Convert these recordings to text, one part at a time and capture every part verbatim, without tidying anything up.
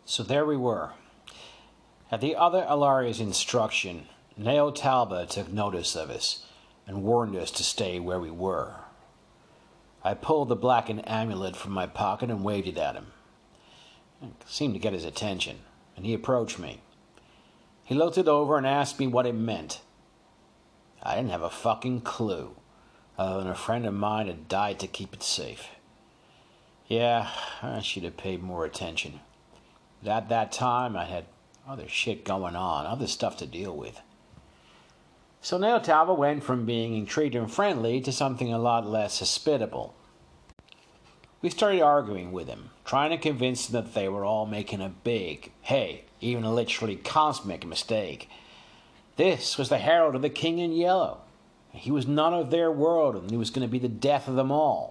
So there we were. At the other Alaria's instruction, Neo Talba took notice of us and warned us to stay where we were. I pulled the blackened amulet from my pocket and waved it at him. It seemed to get his attention, and he approached me. He looked it over and asked me what it meant. I didn't have a fucking clue, other than a friend of mine had died to keep it safe. Yeah, I should have paid more attention. But at that time, I had other shit going on, other stuff to deal with. So Neo Talba went from being intrigued and friendly to something a lot less hospitable. We started arguing with him, trying to convince him that they were all making a big, hey, even a literally cosmic mistake. This was the herald of the King in Yellow. He was none of their world, and he was going to be the death of them all.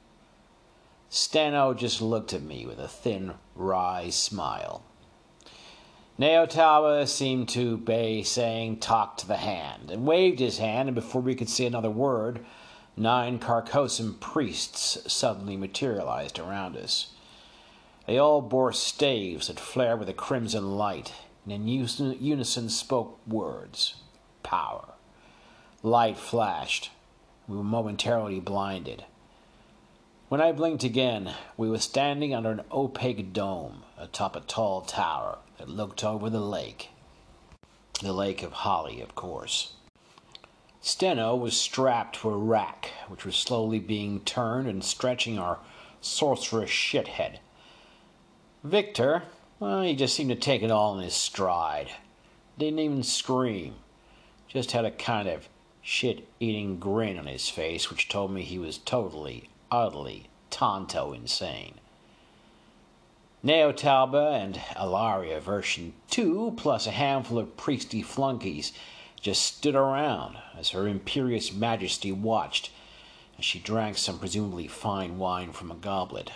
Steno just looked at me with a thin, wry smile. Neo Talba seemed to be saying, "Talk to the hand," and waved his hand, and before we could say another word, nine Carcosan priests suddenly materialized around us. They all bore staves that flared with a crimson light, and in unison spoke words. Power. Light flashed. We were momentarily blinded. When I blinked again, we were standing under an opaque dome atop a tall tower that looked over the lake. The Lake of Holly, of course. Steno was strapped to a rack, which was slowly being turned and stretching our sorceress shithead. Victor, well, he just seemed to take it all in his stride. Didn't even scream. Just had a kind of shit-eating grin on his face, which told me he was totally, utterly, tonto insane. Neo Talba and Alaria version two, plus a handful of priesty flunkies, just stood around as Her Imperious Majesty watched as she drank some presumably fine wine from a goblet.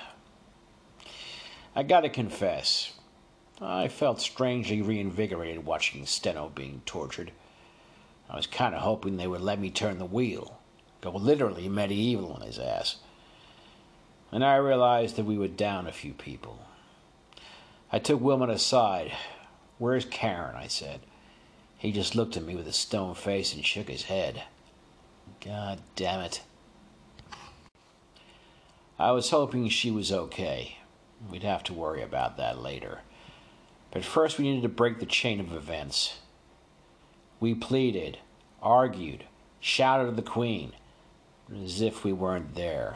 I gotta confess, I felt strangely reinvigorated watching Steno being tortured. I was kinda hoping they would let me turn the wheel, go literally medieval on his ass. And I realized that we were down a few people. I took Wilmot aside. "Where's Karen?" I said. He just looked at me with a stone face and shook his head. God damn it. I was hoping she was okay. We'd have to worry about that later. But first we needed to break the chain of events. We pleaded, argued, shouted at the Queen, as if we weren't there.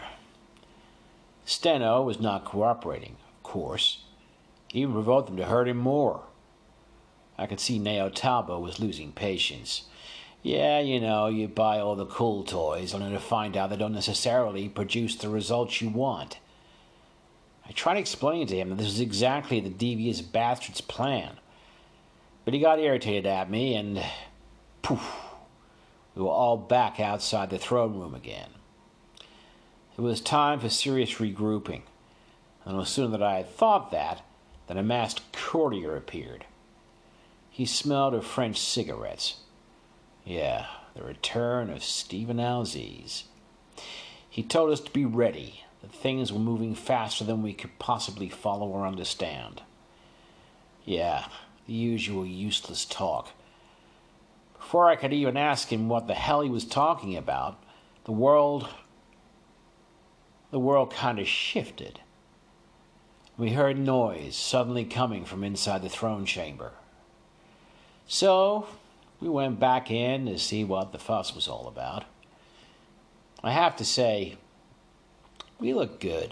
Steno was not cooperating, of course. He even provoked them to hurt him more. I could see Neo Talba was losing patience. Yeah, you know, you buy all the cool toys only to find out they don't necessarily produce the results you want. I tried to explain to him that this was exactly the devious bastard's plan. But he got irritated at me and poof, we were all back outside the throne room again. It was time for serious regrouping, and it was soon that I had thought that, that a masked courtier appeared. He smelled of French cigarettes. Yeah, the return of Stephen Alziz. He told us to be ready, that things were moving faster than we could possibly follow or understand. Yeah, the usual useless talk. Before I could even ask him what the hell he was talking about, the world... the world kind of shifted. We heard noise suddenly coming from inside the throne chamber. So, we went back in to see what the fuss was all about. I have to say, we looked good.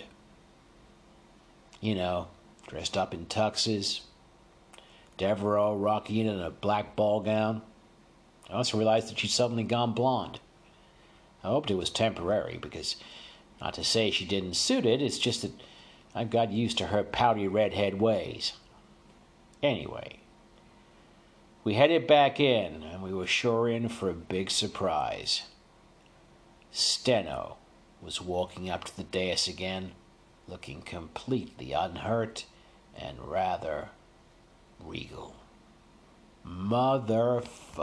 You know, dressed up in tuxes, Devereaux rocking in a black ball gown. I also realized that she'd suddenly gone blonde. I hoped it was temporary, because, not to say she didn't suit it, it's just that I've got used to her pouty redhead ways. Anyway, we headed back in, and we were sure in for a big surprise. Steno was walking up to the dais again, looking completely unhurt and rather regal. Motherfucker.